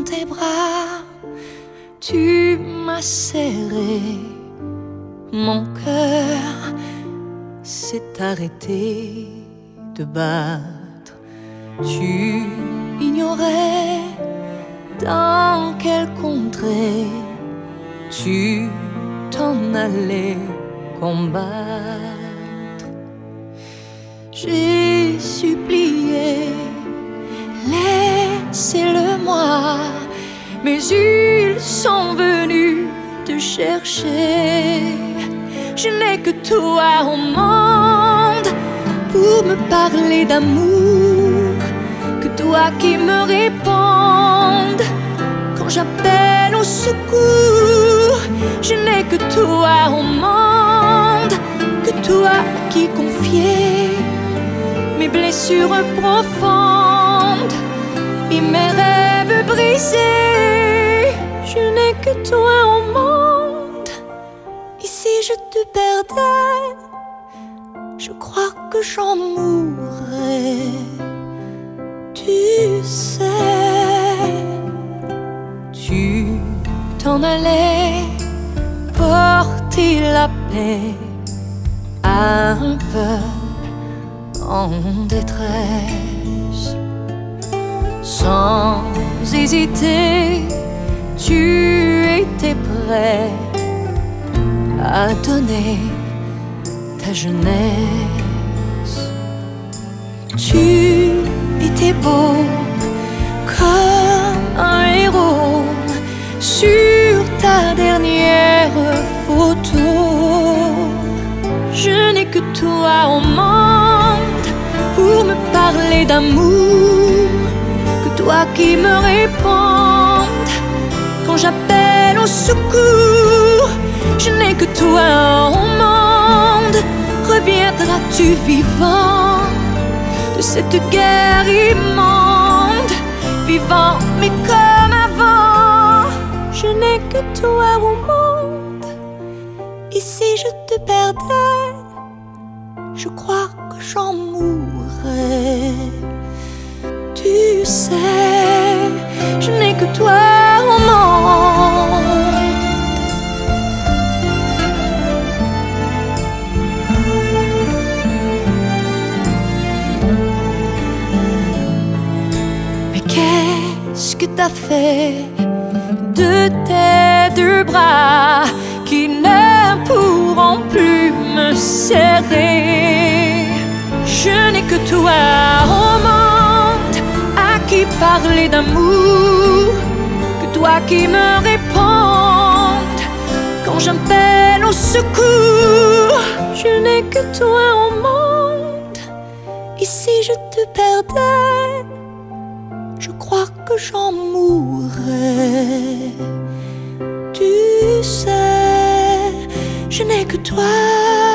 dans tes bras, tu m'as serré. Mon cœur s'est arrêté de battre. Tu ignorais dans quelle contrée tu t'en allais combattre. J'ai supplié, laissez-le-moi, mais ils sont venus te chercher. Je n'ai que toi au monde pour me parler d'amour, que toi qui me répondes quand j'appelle au secours. Je n'ai que toi au monde, que toi qui confier mes blessures profondes et mes rêves brisés. Je n'ai que toi au monde, et si je te perdais, je crois que j'en mourrais. Tu sais, tu t'en allais porter la paix à un peuple en détresse. Sans hésiter, tu étais prêt à donner ta jeunesse. Tu étais beau comme un héros sur ta dernière photo. Je n'ai que toi au monde pour me parler d'amour, que toi qui me répondes quand j'appelle au secours. Je n'ai que toi au monde. Reviendras-tu vivant de cette guerre immonde, vivant mais comme avant? Je n'ai que toi au monde, et si je te perdais, je crois que j'en mourrais. Tu sais, je n'ai que toi au monde. Mais qu'est-ce que t'as fait de tes deux bras qui ne pourront plus me serrer? Je n'ai que toi au monde à qui parler d'amour, que toi qui me répondes quand j'appelle au secours. Je n'ai que toi au monde, et si je te perdais, je crois que j'en mourrais. Tu sais, je n'ai que toi.